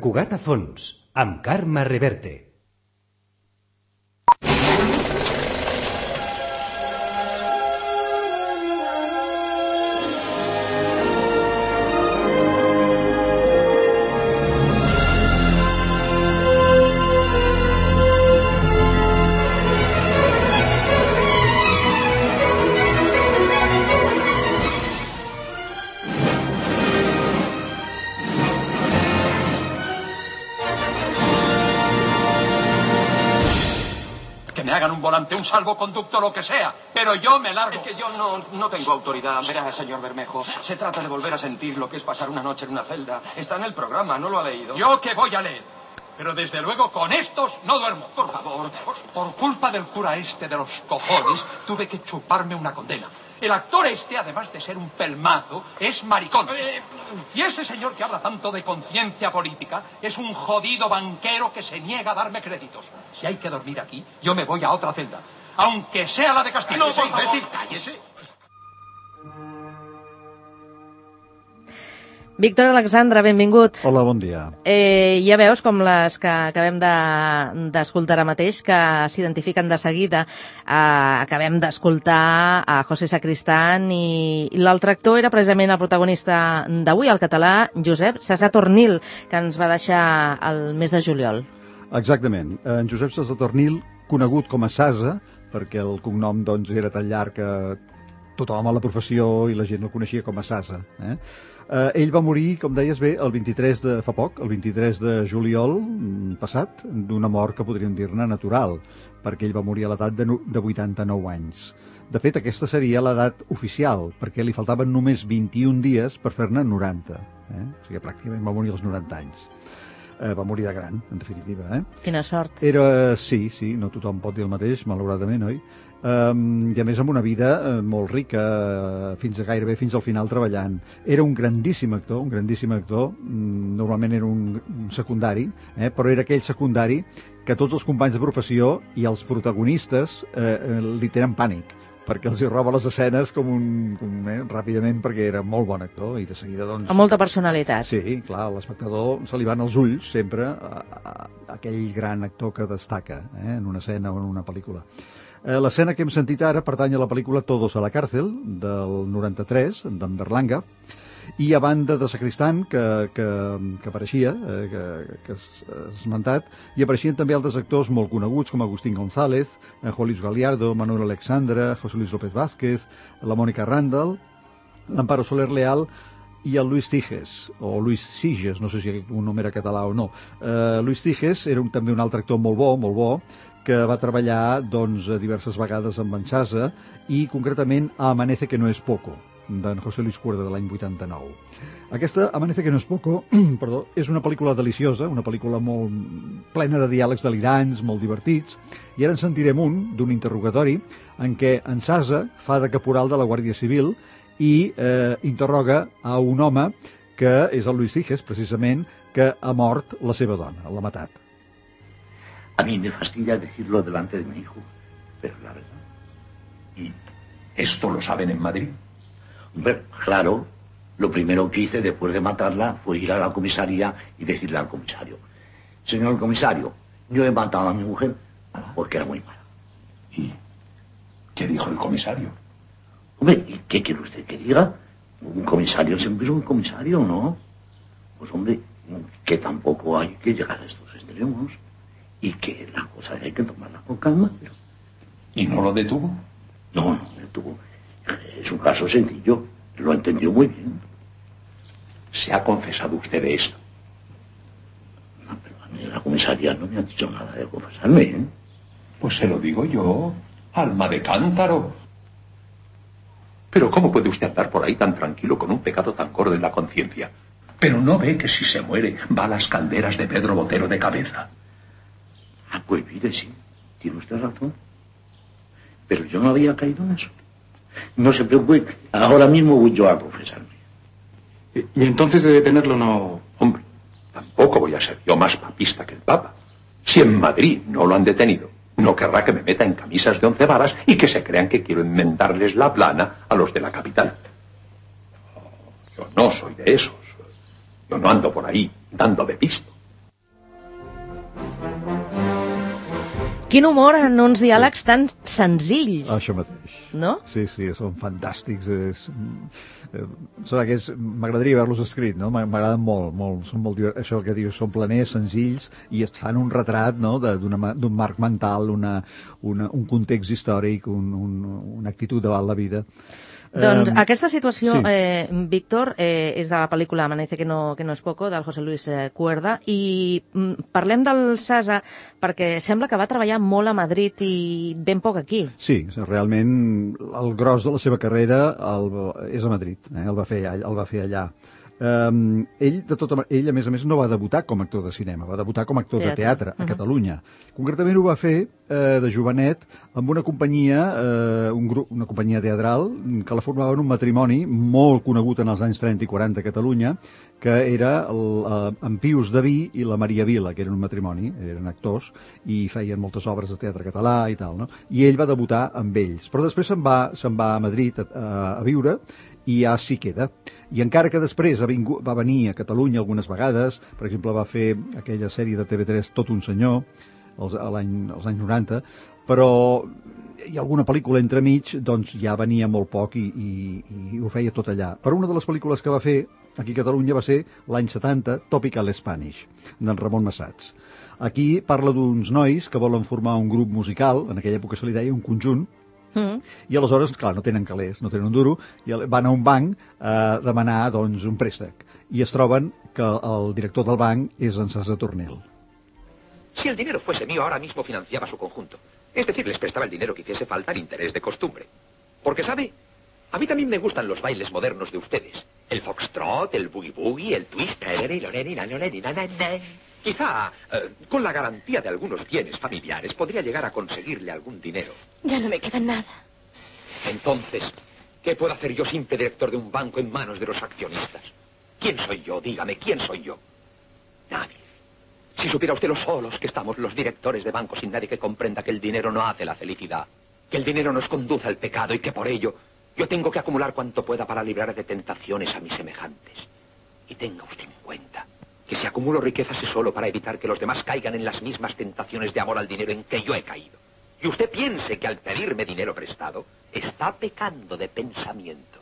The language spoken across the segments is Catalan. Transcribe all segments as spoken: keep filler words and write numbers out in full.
Cugat a fons, amb Carme Reverte. Hagan un volante, un salvoconducto, lo que sea, pero yo me largo. Es que yo no, no tengo autoridad. Verá, señor Bermejo, se trata de volver a sentir lo que es pasar una noche en una celda. Está en el programa, ¿no lo ha leído? ¿Yo qué voy a leer? Pero desde luego con estos no duermo. Por favor. Por, por culpa del cura este de los cojones, tuve que chuparme una condena. El actor este, además de ser un pelmazo, es maricón. Eh, y ese señor que habla tanto de conciencia política es un jodido banquero que se niega a darme créditos. Si hay que dormir aquí, yo me voy a otra celda. Aunque sea la de Castillo. No, por favor. Decir, cállese. Víctor Alexandre, benvingut. Hola, bon dia. Eh, ja veus com les que acabem d'escoltar ara mateix, que s'identifiquen de seguida. Eh, acabem d'escoltar a José Sacristán i, i l'altre actor era precisament el protagonista d'avui, el català Josep César Tornil, que ens va deixar el mes de juliol. Exactament. En Josep César Tornil, conegut com a Sasa, perquè el cognom doncs, era tan llarg que tothom a la professió i la gent el coneixia com a Sasa. Eh? Uh, ell va morir, com deies bé, el vint-i-tres de fa poc, el vint-i-tres de juliol passat, d'una mort que podríem dir-ne natural, perquè ell va morir a l'edat de, de vuitanta-nou anys. De fet, aquesta seria l'edat oficial, perquè li faltaven només vint-i-un dies per fer-ne noranta. Eh? O sigui, pràcticament va morir als noranta anys. Uh, va morir de gran, en definitiva. Eh? Quina sort. Era, sí, sí, no tothom pot dir el mateix, malauradament, oi? Um, i a més amb una vida uh, molt rica, uh, fins a gairebé fins al final treballant. Era un grandíssim actor, un grandíssim actor, um, normalment era un, un secundari, eh, però era aquell secundari que tots els companys de professió i els protagonistes uh, li tenen pànic, perquè els hi roba les escenes com un, com, eh, ràpidament, perquè era molt bon actor i de seguida doncs... Amb molta personalitat. Sí, clar, l'espectador se li van els ulls sempre a, a, a aquell gran actor que destaca eh, en una escena o en una pel·lícula. L'escena que hem sentit ara pertany a la pel·lícula Todos a la cárcel, del noranta-tres, d'en Berlanga, i a banda de Sacristán, que, que, que apareixia, eh, que, que has esmentat, i apareixien també altres actors molt coneguts, com Agustín González, eh, Juan Luis Galiardo, Manuel Alexandra, José Luis López Vázquez, la Mónica Randall, l'Amparo Soler Leal, i el Luis Tiges, o Luis Siges, no sé si un nom era català o no. Eh, Luis Tiges era un, també un altre actor molt bo, molt bo, que va treballar doncs, diverses vegades amb en Sasa i concretament a Amanece que no es poco, d'en José Luis Cuerda de l'any vuitanta-nou. Aquesta Amanece que no es poco perdó, és una pel·lícula deliciosa, una pel·lícula molt plena de diàlegs delirants, molt divertits, i ara en sentirem un d'un interrogatori en què en Sasa fa de caporal de la Guàrdia Civil i eh, interroga a un home que és el Luis Tiges, precisament, que ha mort la seva dona, l'ha matat. A mí me fastidia decirlo delante de mi hijo, pero la verdad. ¿Y esto lo saben en Madrid? Hombre, claro, lo primero que hice después de matarla fue ir a la comisaría y decirle al comisario: señor comisario, yo he matado a mi mujer porque era muy mala. ¿Y qué dijo el comisario? Hombre, ¿y qué quiere usted que diga? Un comisario siempre es un comisario, ¿no? Pues hombre, que tampoco hay que llegar a estos extremos. Y que la cosa hay que tomarla con calma. Pero... ¿Y no lo detuvo? No, no detuvo. Es un caso sencillo. Lo entendió muy bien. ¿Se ha confesado usted de esto? No, pero a mí la comisaría no me ha dicho nada de confesarme, ¿eh? Pues se lo digo yo, alma de cántaro. Pero ¿cómo puede usted andar por ahí tan tranquilo con un pecado tan gordo en la conciencia? Pero no ve que si se muere va a las calderas de Pedro Botero de cabeza. Ah, pues mire, sí, tiene usted razón. Pero yo no había caído en eso. No se preocupe, ahora mismo voy yo a confesarme. Y entonces de detenerlo no... Hombre, tampoco voy a ser yo más papista que el Papa. Si en Madrid no lo han detenido, no querrá que me meta en camisas de once varas y que se crean que quiero enmendarles la plana a los de la capital. Yo no soy de esos. Yo no ando por ahí dando de pisto. quin humor en uns diàlegs sí. tan senzills. Això mateix. No? Sí, sí, són fantàstics. És, eh, són aquests, m'agradaria haver-los escrit, no? M'agraden molt, molt, són molt divert... això que dius, són planers, senzills, i es fan un retrat, no?, d'un marc mental, una, una, un context històric, un, un, una actitud davant la vida. Doncs Um, aquesta situació, sí. eh, Víctor, eh, és de la pel·lícula Amanece que no, que no es poco, del José Luis eh, Cuerda, i mm, parlem del Sasa perquè sembla que va treballar molt a Madrid i ben poc aquí. Sí, realment el gros de la seva carrera el, és a Madrid, eh? el, va fer, el va fer allà. Um, ell, de tota, ell, a més a més, no va debutar com a actor de cinema, va debutar com a actor teatre. de teatre a uh -huh. Catalunya. Concretament ho va fer eh, de jovenet amb una companyia, eh, un grup, una companyia teatral que la formaven un matrimoni molt conegut en els anys trenta i quaranta a Catalunya, que era el, eh, en Pius Daví i la Maria Vila, que eren un matrimoni, eren actors, i feien moltes obres de teatre català i tal, no? I ell va debutar amb ells. Però després se'n va, se'n va a Madrid a, a, a viure, i ja s'hi queda. I encara que després ha vingut, va venir a Catalunya algunes vegades, per exemple va fer aquella sèrie de T V tres Tot un senyor, als, l'any, als anys noranta, però hi ha alguna pel·lícula entremig, doncs ja venia molt poc i, i, i ho feia tot allà. Però una de les pel·lícules que va fer aquí a Catalunya va ser l'any setanta, Topical Spanish, d'en Ramon Massats. Aquí parla d'uns nois que volen formar un grup musical, en aquella època se li deia un conjunt, Mm. i aleshores, clar, no tenen calés, no tenen un duro, i van a un banc a demanar, doncs, un préstec. I es troben que el director del banc és en Sasa Tornel. Si el dinero fuese mío, ahora mismo financiaba su conjunto. Es decir, les prestaba el dinero que hiciese falta al interés de costumbre. Porque, ¿sabe? A mí también me gustan los bailes modernos de ustedes. El foxtrot, el boogie-boogie, el twist. Quizá, eh, con la garantía de algunos bienes familiares, podría llegar a conseguirle algún dinero. Ya no me queda nada. Entonces, ¿qué puedo hacer yo, simple director de un banco en manos de los accionistas? ¿Quién soy yo? Dígame, ¿quién soy yo? Nadie. Si supiera usted lo solos que estamos los directores de bancos sin nadie que comprenda que el dinero no hace la felicidad, que el dinero nos conduce al pecado y que por ello yo tengo que acumular cuanto pueda para librar de tentaciones a mis semejantes. Y tenga usted en cuenta que si acumulo riquezas es solo para evitar que los demás caigan en las mismas tentaciones de amor al dinero en que yo he caído. Y usted piense que al pedirme dinero prestado, está pecando de pensamiento.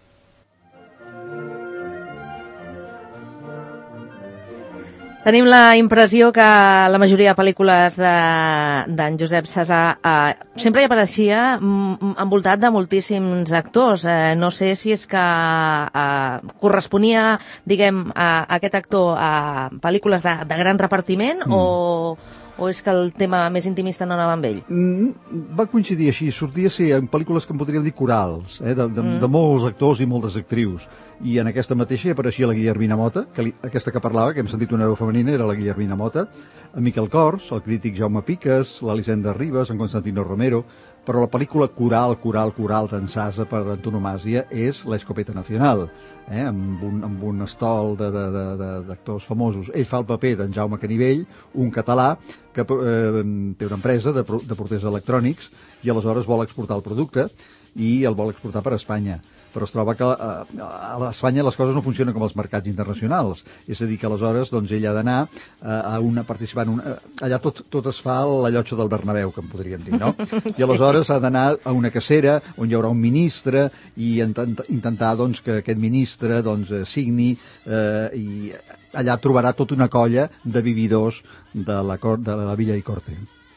Tenim la impressió que la majoria de pel·lícules d'en Josep Sasa eh, sempre hi apareixia envoltat de moltíssims actors. Eh, no sé si és que eh, corresponia, diguem, a, a aquest actor a pel·lícules de, de gran repartiment mm. o... o és que el tema més intimista no anava amb ell? Mm, va coincidir així, sortia a ser en pel·lícules que en podríem dir corals, eh, de, de, mm. de molts actors i moltes actrius, i en aquesta mateixa hi apareixia la Guillermina Mota, que li, aquesta que parlava, que hem sentit una veu femenina, era la Guillermina Mota, en Miquel Cors, el crític Jaume Piques, l'Elisenda Ribas, en Constantino Romero, però la pel·lícula coral, coral, coral d'en Sasa per antonomàsia és La Escopeta Nacional, eh, amb, un, amb un estol d'actors famosos. Ell fa el paper d'en Jaume Canivell, un català que eh, té una empresa de, de porters electrònics i aleshores vol exportar el producte i el vol exportar per a Espanya. Però es troba que eh, a Espanya les coses no funcionen com els mercats internacionals. És a dir, que aleshores doncs, ell ha d'anar eh, a una participant... Una, allà tot, tot es fa a la llotja del Bernabéu, que en podríem dir, no? I aleshores ha d'anar a una cacera on hi haurà un ministre i intent, intentar doncs, que aquest ministre doncs, signi eh, i allà trobarà tota una colla de vividors de la, de la Villa i Corte.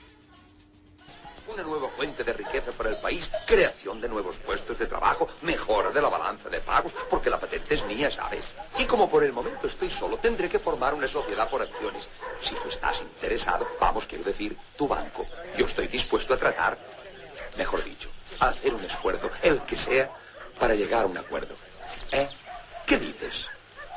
Una nueva fuente de riqueza para el país, creación de nuevos puestos de trabajo, mejora de la balanza de pagos, porque la patente es mía, ¿sabes? Y como por el momento estoy solo, tendré que formar una sociedad por acciones. Si tú estás interesado, vamos, quiero decir, tu banco, yo estoy dispuesto a tratar, mejor dicho, a hacer un esfuerzo, el que sea, para llegar a un acuerdo. ¿Eh? ¿Qué dices?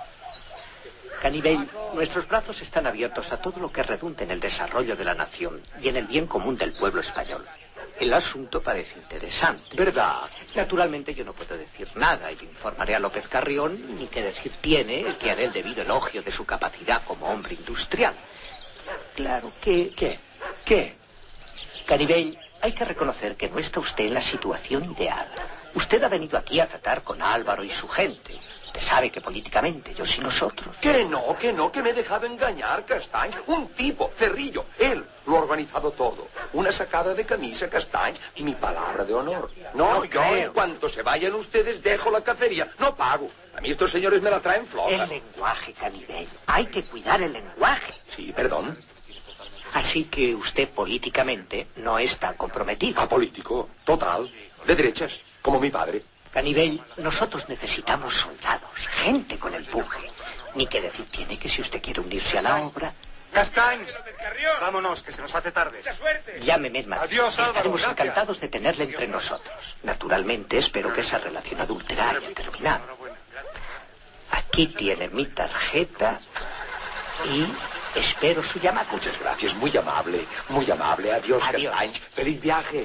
Canivell, nuestros brazos están abiertos a todo lo que redunde en el desarrollo de la nación y en el bien común del pueblo español. El asunto parece interesante. ¿Verdad? Naturalmente yo no puedo decir nada y informaré a López Carrión ni qué decir tiene el que haré el debido elogio de su capacidad como hombre industrial. Claro que... ¿Qué? ¿Qué? Canivell, hay que reconocer que no está usted en la situación ideal. Usted ha venido aquí a tratar con Álvaro y su gente. Usted sabe que políticamente, yo y nosotros... Que no, que no, que me he dejado engañar, Castañ. Un tipo, Cerrillo, él, Lo ha organizado todo. Una sacada de camisa, Castañs, y mi palabra de honor. No, yo en cuanto se vayan ustedes dejo la cacería. No pago. A mí estos señores me la traen floja. El lenguaje, Canivell. Hay que cuidar el lenguaje. Sí, perdón. Así que usted políticamente no está comprometido. Apolítico, total. De derechas, como mi padre. Canivell, nosotros necesitamos soldados, gente con empuje. Ni que decir tiene que si usted quiere unirse a la obra... Castañs, vámonos, que se nos hace tarde. Llámeme más. Adiós, Álvaro, estaremos gracias. encantados de tenerle entre nosotros. Naturalmente, espero que esa relación adulterada haya terminado. Aquí tiene mi tarjeta y espero su llamada. Muchas gracias, muy amable, muy amable. Adiós, Adiós. Castañs. Feliz viaje.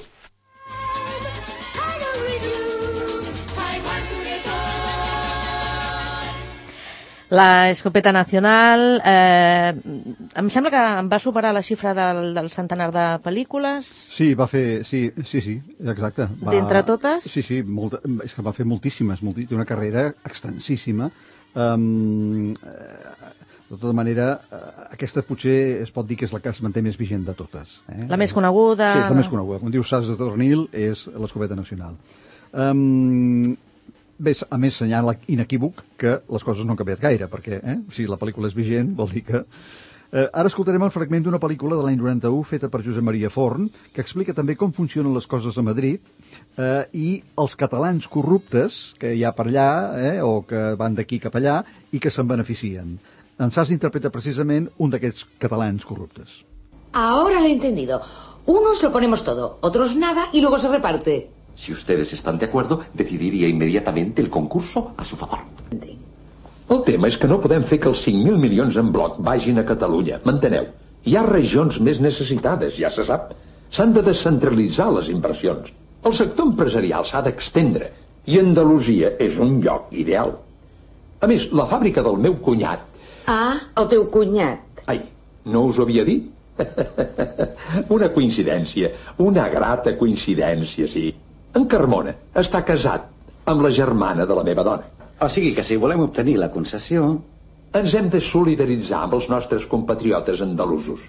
La Escopeta Nacional, eh, em sembla que va superar la xifra del, del centenar de pel·lícules. Sí, va fer... Sí, sí, sí, exacte. Va... D'entre totes? Sí, sí, molta, és que va fer moltíssimes, moltíssimes, té una carrera extensíssima. Um, de tota manera, aquesta potser es pot dir que és la que es manté més vigent de totes. Eh? La més coneguda. Sí, és la més coneguda. Com diu Sas de Tornil, és l'Escopeta Nacional. Um, Bé, a més, senyala inequívoc que les coses no han canviat gaire, perquè eh, si la pel·lícula és vigent, vol dir que... Eh, ara escoltarem el fragment d'una pel·lícula de l'any noranta-u feta per Josep Maria Forn, que explica també com funcionen les coses a Madrid eh, i els catalans corruptes que hi ha per allà, eh, o que van d'aquí cap allà, i que se'n beneficien. En Sas interpreta precisament un d'aquests catalans corruptes. Ahora lo he entendido. Unos lo ponemos todo, otros nada y luego se reparte. Si ustedes están de acuerdo, decidiria immediatamente el concurso a su favor. El tema és que no podem fer que els cinc mil milions en bloc vagin a Catalunya, m'enteneu? Hi ha regions més necessitades, ja se sap. S'han de descentralitzar les inversions. El sector empresarial s'ha d'extendre i Andalusia és un lloc ideal. A més, la fàbrica del meu cunyat... Ah, el teu cunyat. Ai, no us ho havia dit? Una coincidència, una grata coincidència, sí. En Carmona està casat amb la germana de la meva dona. O sigui que si volem obtenir la concessió... Ens hem de solidaritzar amb els nostres compatriotes andalusos.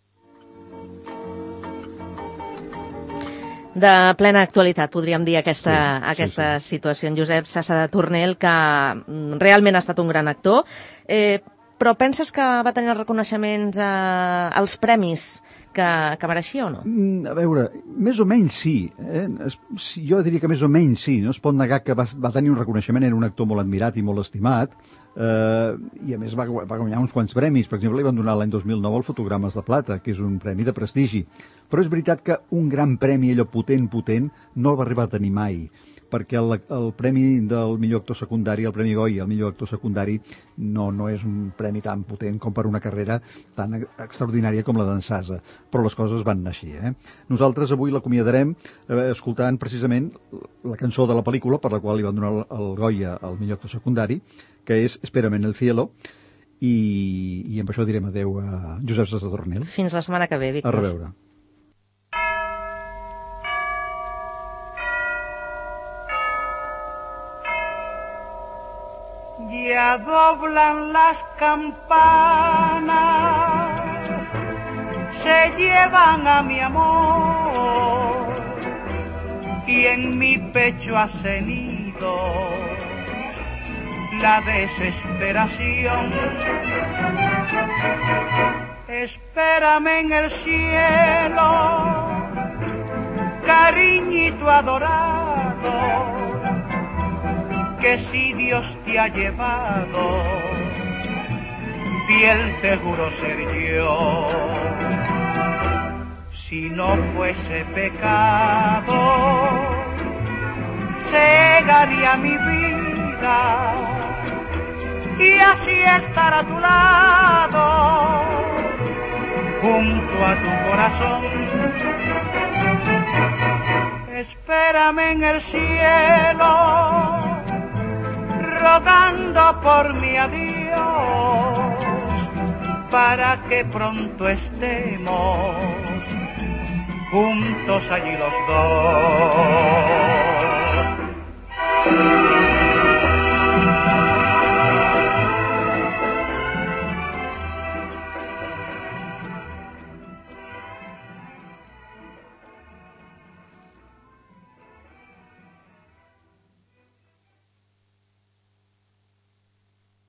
De plena actualitat, podríem dir, aquesta, Sí, sí, aquesta situació. En Josep Sasa de Tornel, que mm, realment ha estat un gran actor, eh, però penses que va tenir els reconeixements eh, als premis que, que mereixia o no? Mm, a veure, més o menys sí. Eh? Es, sí. Jo diria que més o menys sí. No es pot negar que va, va tenir un reconeixement, era un actor molt admirat i molt estimat, eh, i a més va, va guanyar uns quants premis. Per exemple, li van donar l'any dos mil nou el Fotogrames de Plata, que és un premi de prestigi. Però és veritat que un gran premi, allò potent, potent, no el va arribar a tenir mai, perquè el, el premi del millor actor secundari, el Premi Goya, el millor actor secundari, no, no és un premi tan potent com per una carrera tan extraordinària com la d'en Sasa, però les coses van anar així. Eh? Nosaltres avui l'acomiadarem eh, escoltant precisament la cançó de la pel·lícula per la qual li van donar el, el Goya al millor actor secundari, que és Espérame en el cielo, i, i amb això direm adeu a Josep Sasa de Tornel. Fins la setmana que ve, Víctor. A reveure. Ya doblan las campanas, se llevan a mi amor y en mi pecho ha cenido la desesperación. Espérame en el cielo, cariñito adorado, que si Dios te ha llevado, fiel te juro ser yo. Si no fuese pecado, cegaría mi vida y así estar a tu lado, junto a tu corazón. Espérame en el cielo, rogando por mi adiós, para que pronto estemos juntos allí los dos.